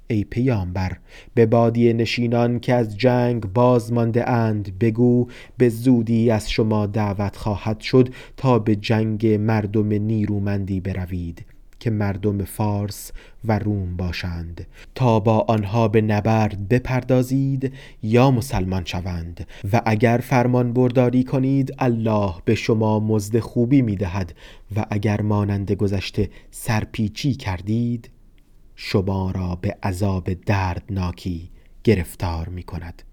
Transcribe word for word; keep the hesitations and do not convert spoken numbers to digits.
ای پیامبر به بادیه نشینان که از جنگ باز مانده اند بگو به زودی از شما دعوت خواهد شد تا به جنگ مردم نیرومندی بروید که مردم فارس و روم باشند تا با آنها به نبرد بپردازید یا مسلمان شوند و اگر فرمان برداری کنید الله به شما مزد خوبی می دهد و اگر مانند گذشته سرپیچی کردید شما را به عذاب دردناکی گرفتار می کند.